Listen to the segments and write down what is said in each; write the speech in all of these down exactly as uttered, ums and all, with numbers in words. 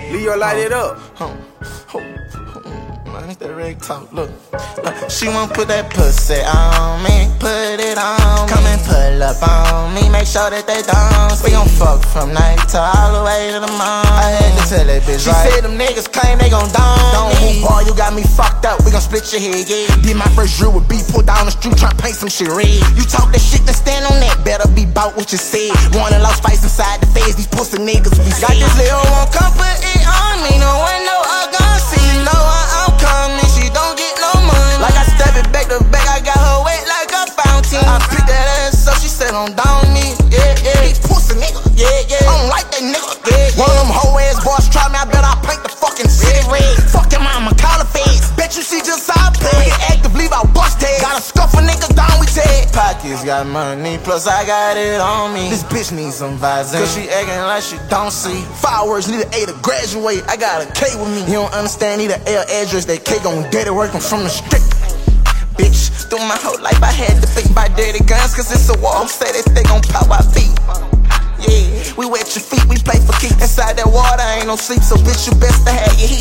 Leo, light it up. Oh, oh, oh, man, it's that reg talk. Look, look, she won't put that pussy on me, put it on me. Come and pull up on me, make sure that they don't. We gon' fuck from night to all the way to the morning. I had to tell that bitch, she right? Said them niggas claim they gon' don Don't me. Boy, you got me fucked up, we gon' split your head, yeah. Did my first drill with B, pulled down the street, try to paint some shit red. You talk that shit, then stand on that, better be bout what you said. Wanna lost spice inside the face, these pussy niggas be got this little one, come put it on me, no one know I gon' see. You know how I'm coming, she don't get no money. Like I step it back to back, I got her wet like a fountain. I picked that ass up, she said I'm down me, yeah, yeah. These pussy niggas, yeah, yeah. I don't like that nigga, yeah, yeah. One of them hoe ass boys try me, I bet I paint the fucking city red. Fuck your mama, call her face. Bet you she just saw play. We get active, leave out bust head. Gotta scuff a nigga down, we take. Pockets got money, plus I got it on me. This bitch needs some vibes, cause she acting like she don't see. Fireworks need an A to graduate, I got a K with me. You don't understand, need an L address, that K gon' get it working from the street. Bitch, through my whole life I had to think by dirty guns, cause it's a war, say that they gon' pop our feet. Yeah, we wet your feet, we play for keeps. Inside that water ain't no sleep, so bitch you best to have your heat.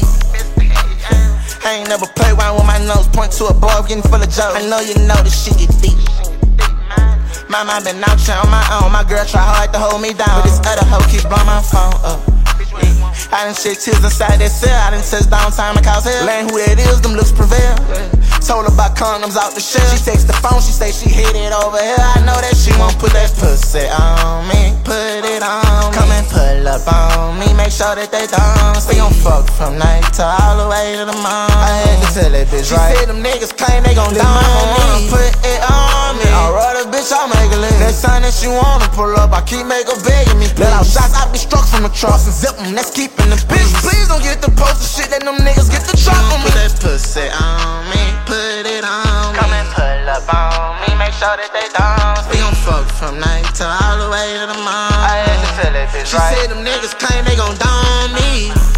I ain't never play around with my nose, point to a bar, getting full of jokes. I know you know this shit get deep. My mind been out here on my own, my girl try hard to hold me down, but this other hoe keep blowing my phone up. Yeah. I done shed tears inside that cell, I done touch downtown and cause hell. Lane who that is, them looks prevail. Told her about condoms out the shell. She takes the phone, she say she hit it over here. I know that she won't put that pussy on me, put it on me. Come and pull up on me, make sure that they don't. We gon' fuck from night to all the way to the morning. I had to tell that bitch, she right? She said them niggas claim they gon' don me, put it on me. Alright, bitch, I'll make a live. Next time that she wanna pull up, I keep make her begging me. Let out shots, I be struck from the trucks and zip them, that's keeping the bitch. Please don't get the poster shit that them niggas get the drop on me. Put that pussy on me, put it on me. Come and pull up on me, make sure that they don't. We gon' fuck from night to all the way to the morning. I had to tell that bitch, right? She said them niggas claim they gon' don me.